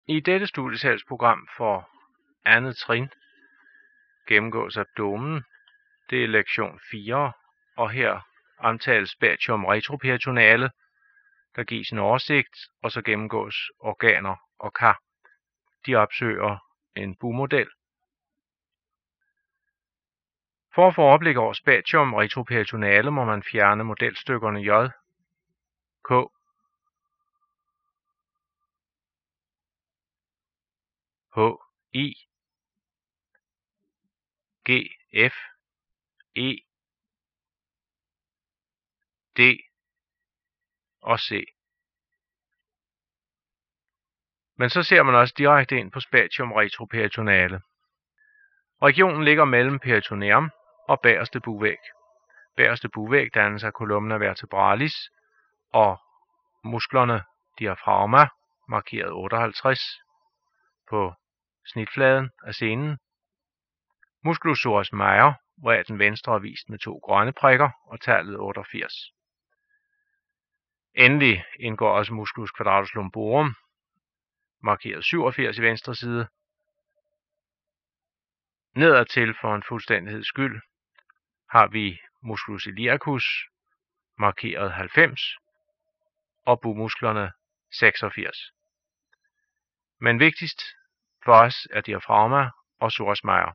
I dette studiesalgsprogram for andet trin gennemgås abdomen. Det er lektion 4, og her omtales spatium retroperitoneale. Der gives en oversigt, og så gennemgås organer og kar. De opsøger en bugmodel. For at få overblik over spatium retroperitoneale må man fjerne modelstykkerne J, K, H, I, G, F, E, D og C. Men så ser man også direkte ind på spatium retroperitoneale. Regionen ligger mellem peritoneum og bagerste bugvæg. Bagerste bugvæg dannes af columna vertebralis og musklerne diafragma, markeret 58 på snitfladen af scenen. Musculus psoas major, hvor den venstre er vist med 2 grønne prikker og tallet 88. Endelig indgår også musculus quadratus lumborum, markeret 87 i venstre side. Nedadtil for en fuldstændigheds skyld har vi musculus iliacus, markeret 90, og bugmusklerne 86. Men vigtigst for os er diafragma og psoas major.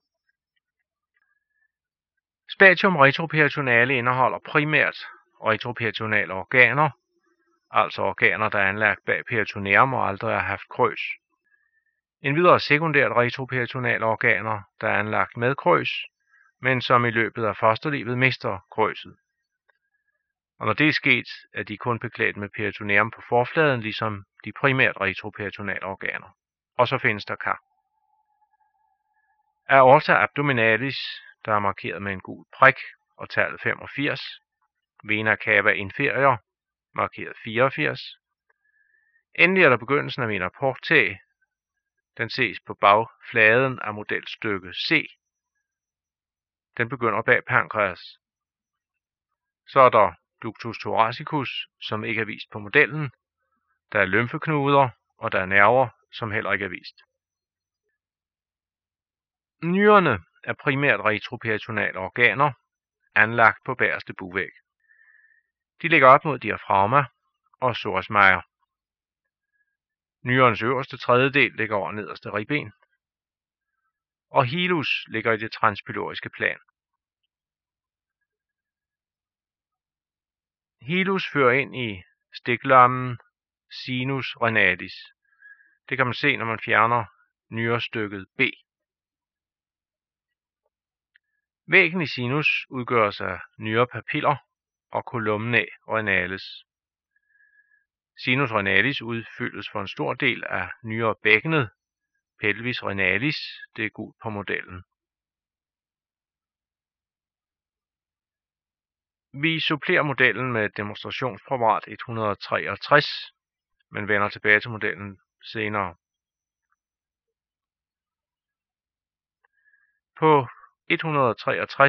Spatium retroperitoneale indeholder primært retroperitoneale organer, altså organer, der er anlagt bag peritoneum og aldrig har haft krøs. Endvidere sekundært retroperitoneale organer, der er anlagt med krøs, men som i løbet af fosterlivet mister krøset. Og når det er sket, er de kun beklædt med peritoneum på forfladen, ligesom de primært retroperitoneale organer. Og så findes der kar. Aorta abdominalis, der er markeret med en gul prik og tallet 85. Vena cava inferior, markeret 84. Endelig er der begyndelsen af vena portae. Den ses på bagfladen af modelstykke C. Den begynder bag pankreas. Så er der ductus thoracicus, som ikke er vist på modellen. Der er lymfeknuder, og der er nerver, som heller ikke er vist. Nyrerne er primært retroperitoneale organer, anlagt på bagerste bugvæg. De ligger op mod diafragma og psoas major. Nyrens øverste tredjedel ligger over nederste ribben, og hilus ligger i det transpyloriske plan. Hilus fører ind i stiklommen sinus renalis. Det kan man se, når man fjerner nyrestykket B. Væggen i sinus udgøres af nyrepapiller og columnae renalis. Sinus renalis udfyldes for en stor del af nyrebækkenet, pelvis renalis, det er gult på modellen. Vi supplerer modellen med demonstrationspreparat 163, men vender tilbage til modellen senere. På 163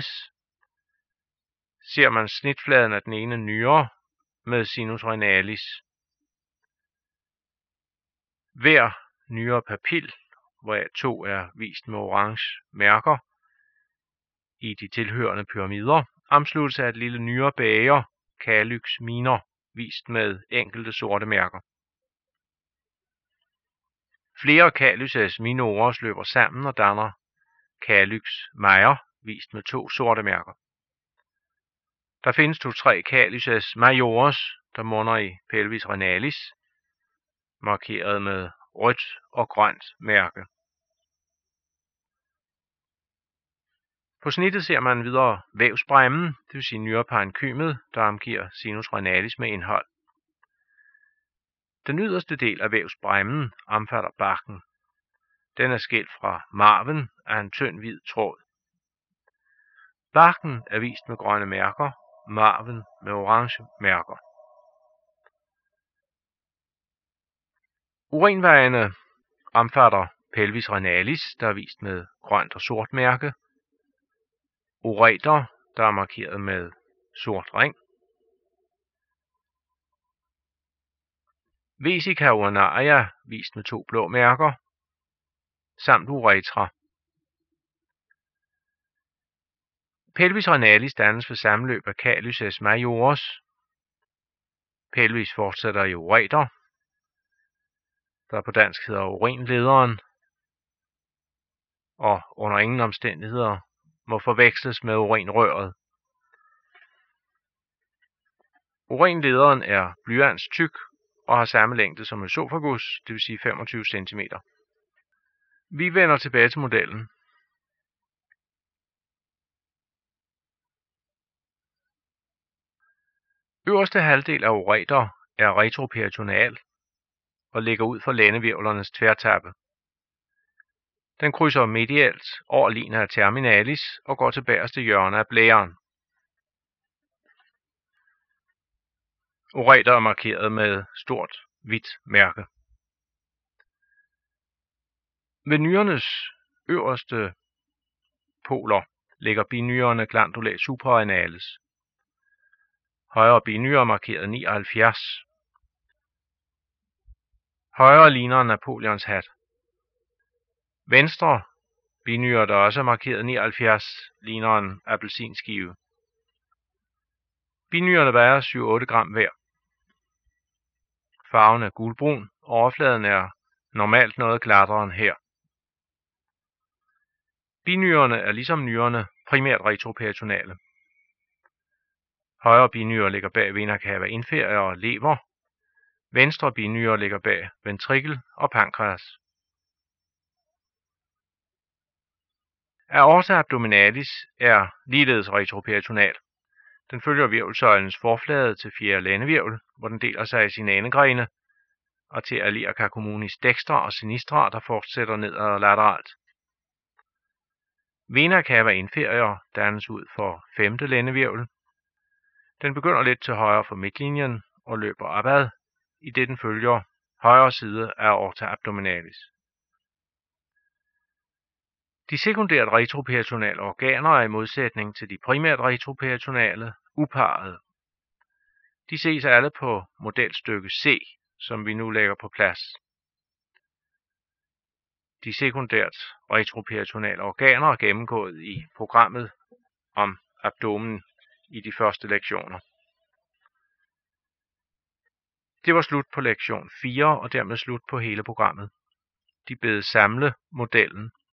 ser man snitfladen af den ene nyre med sinus renalis. Hver nyrepapil, hvoraf 2 er vist med orange mærker i de tilhørende pyramider, omsluttes af et lille nyrebager, calyx minor, vist med enkelte sorte mærker. Flere calyces minores løber sammen og danner calyx major, vist med 2 sorte mærker. Der findes 2-3 calyces majores, der munder i pelvis renalis, markeret med rødt og grønt mærke. På snittet ser man videre vævsbremmen, det vil sige nyreparenkymet, der omgiver sinus renalis med indhold. Den yderste del af vævsbremmen omfatter barken. Den er skilt fra marven af en tynd hvid tråd. Barken er vist med grønne mærker, marven med orange mærker. Urinvejene omfatter pelvis renalis, der er vist med grønt og sort mærke. Ureter, der er markeret med sort ring. Vesica urinaria vist med 2 blå mærker, samt uretra. Pelvis renalis dannes ved sammenløb af callus s majoris. Pelvis fortsætter i ureter, der på dansk hedder urinlederen, og under ingen omstændigheder må forveksles med urinrøret. Urinlederen er blyantstyk og har samme længde som øsofagus, dvs. 25 cm. Vi vender tilbage til modellen. Øverste halvdel af ureter er retroperitoneal og ligger ud for lændevirvlernes tværtappe. Den krydser medialt over linea terminalis og går til bagerste hjørne af blæren. Ureter er markeret med stort hvidt mærke. Ved nyrenes øverste poler ligger binyrerne glandulae suprarenales. Højre binyre markeret 79. Højre ligner Napoleons hat. Venstre binyre, der også er markeret 79, ligner en appelsinskive. Binyrerne vejer 7-8 gram hver. Farven er gulbrun, overfladen er normalt noget glattere end her. Binyrerne er ligesom nyrerne primært retroperitonale. Højre binyre ligger bag vena cava inferior og lever. Venstre binyre ligger bag ventrikel og pankreas. Aorta abdominalis er ligeledes retroperitonal. Den følger hvirvelsøjlens forflade til fjerde lændevirvel, hvor den deler sig i sine endegrene, og til aliaca communis dextra og sinistra, der fortsætter nedad lateralt. Vena cava inferior dannes ud for femte lændevirvel. Den begynder lidt til højre for midtlinjen og løber opad, i det den følger højre side af aorta abdominalis. De sekundært retroperitonale organer er i modsætning til de primært retroperitonale uparrede. De ses alle på modelstykke C, som vi nu lægger på plads. De sekundært retroperitonale organer er gennemgået i programmet om abdomen i de første lektioner. Det var slut på lektion 4 og dermed slut på hele programmet. De bedes samle modellen